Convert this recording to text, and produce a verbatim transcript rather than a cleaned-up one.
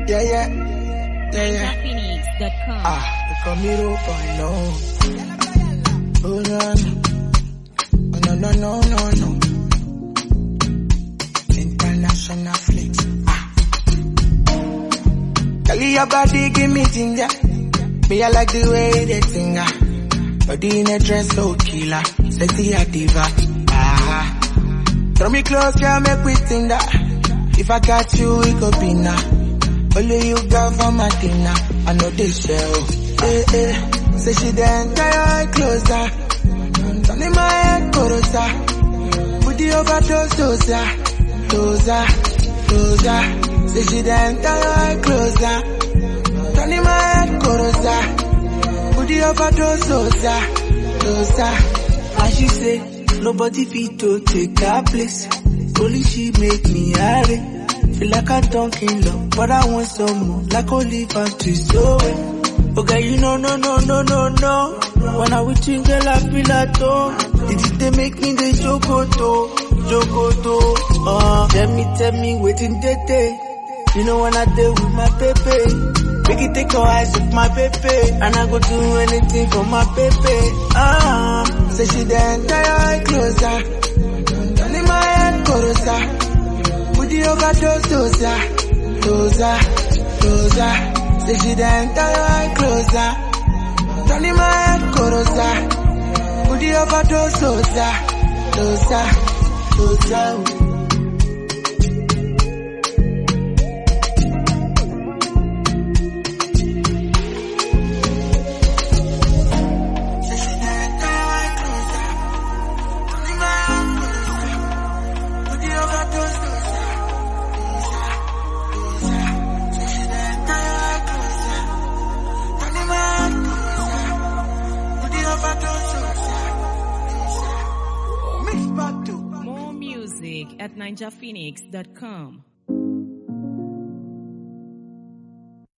Yeah, yeah. Yeah, yeah. Phoenix dot com. Ah, they call me Roboy, no. Oh, no, no. No, no, no, no, no. International flex. Ah. Tell your body, give me ginger. Me, I like the way they sing. Body in a dress, so killer. Sexy a diva. Ah. Throw me close, girl, make we sing that. If I got you, it could be now. Only you got for my dinner. I know this shell. Eh, eh. Say she the entire closer. Turning my head, closer. Put the overdose, dosa. Dosa, dosa. Say she the entire closer. Turning my head, closer. Put the overdose, dosa. Dosa. And she say, nobody fit to take her place. Only she make me hurry. Feel like I don't in love, but I want some more. Like Oliver twist away. Okay, you know, no, no, no, no, no. When I with you, girl, I feel at home. Did it they make me the jokoto, jokoto? Uh, tell me, tell me, waiting day day. You know when I deal with my baby. Make it take your eyes off my baby. And I go do anything for my baby. Ah, uh, say she the entire closer. Turning my head closer. Put the overdose, dosa, dosa, dosa. Say she the entire closer. Turning my head closer. Put the overdose, dosa, dosa, dosa. More music at ninja phoenix dot com.